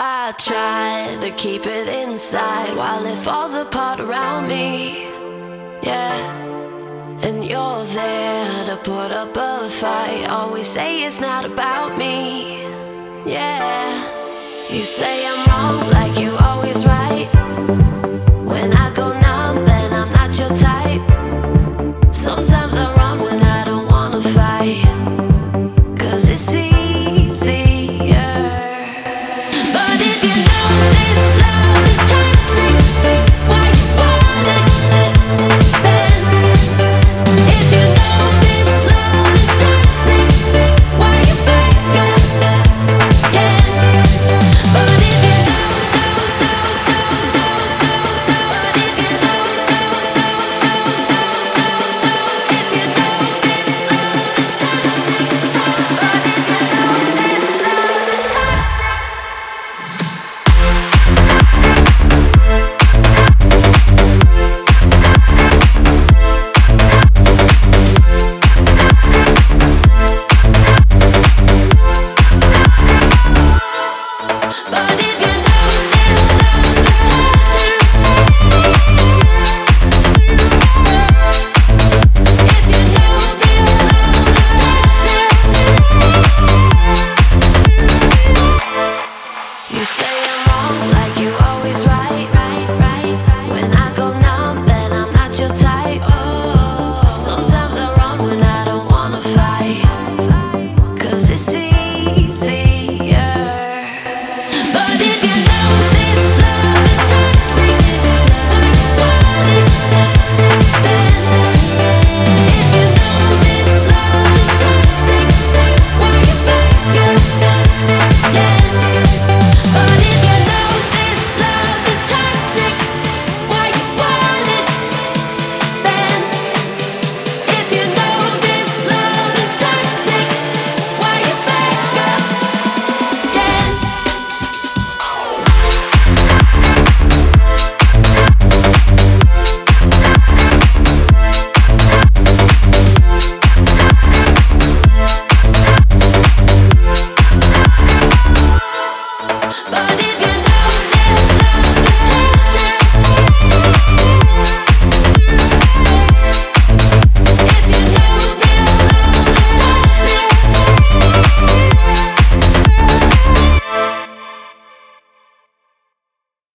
I try to keep it inside while it falls apart around me. Yeah, and you're there to put up a fight. Always say it's not about me. Yeah, you say I'm wrong like you always right. When I go numb, then I'm not your type. Sometimes I run when I don't wanna fight, 'cause it's easier. But if you